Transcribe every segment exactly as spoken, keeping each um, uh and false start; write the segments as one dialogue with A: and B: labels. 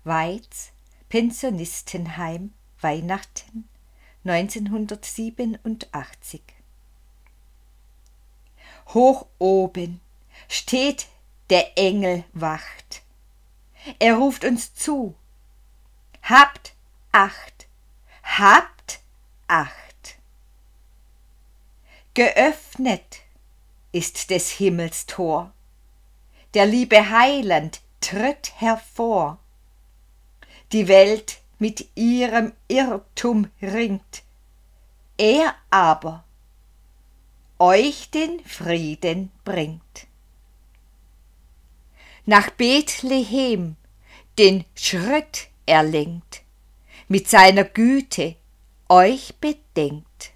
A: Weiz, Pensionistenheim, Weihnachten neunzehnhundertsiebenundachtzig. Hoch oben steht der Engel wacht. Er ruft uns zu: Habt Acht, habt Acht. Geöffnet ist des Himmels Tor, der liebe Heiland tritt hervor. Die Welt mit ihrem Irrtum ringt, er aber euch den Frieden bringt. Nach Bethlehem den Schritt er lenkt, mit seiner Güte euch bedenkt,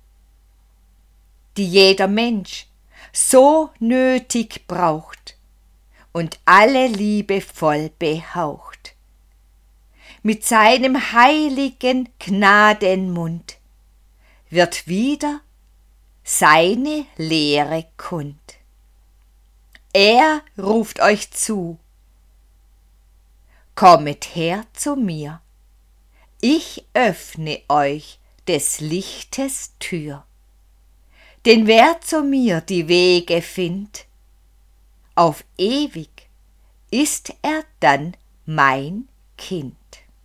A: die jeder Mensch so nötig braucht und alle liebevoll behaucht. Mit seinem heiligen Gnadenmund wird wieder seine Lehre kund. Er ruft euch zu: Kommet her zu mir, ich öffne euch des Lichtes Tür. Denn wer zu mir die Wege findt, auf ewig ist er dann mein Kind.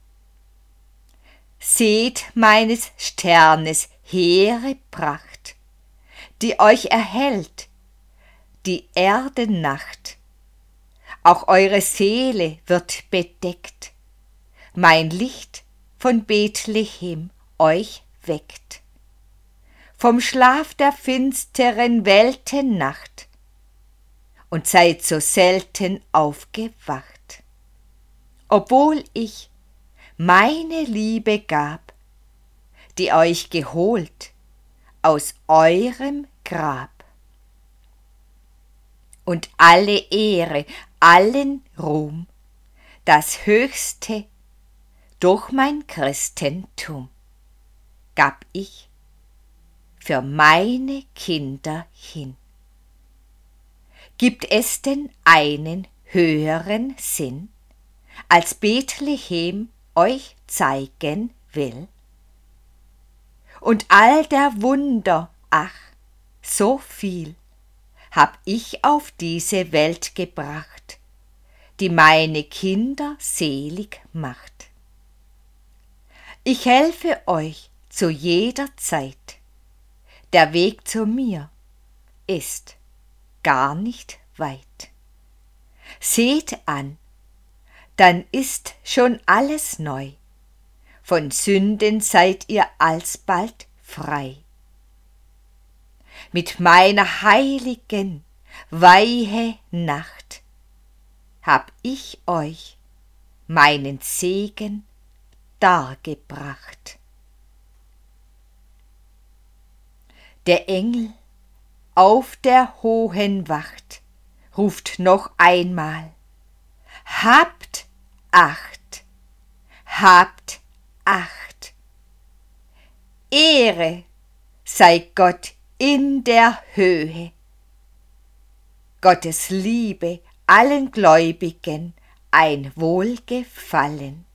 A: Seht meines Sternes hehre Pracht, die euch erhellt, die Erdennacht. Auch eure Seele wird bedeckt, mein Licht von Bethlehem euch weckt. Vom Schlaf der finsteren Weltennacht und seid so selten aufgewacht. Obwohl ich meine Liebe gab, die euch geholt aus eurem Grab. Und alle Ehre, allen Ruhm, das Höchste durch mein Christentum gab ich für meine Kinder hin. Gibt es denn einen höheren Sinn, als Bethlehem euch zeigen will? Und all der Wunder, ach, so viel, hab ich auf diese Welt gebracht, die meine Kinder selig macht. Ich helfe euch zu jeder Zeit. Der Weg zu mir ist gar nicht weit. Seht an, dann ist schon alles neu. Von Sünden seid ihr alsbald frei. Mit meiner heiligen, weihe Nacht hab ich euch meinen Segen dargebracht. Der Engel auf der hohen Wacht ruft noch einmal: Habt Acht, habt Acht. Ehre sei Gott in der Höhe. Gottes Liebe allen Gläubigen ein Wohlgefallen.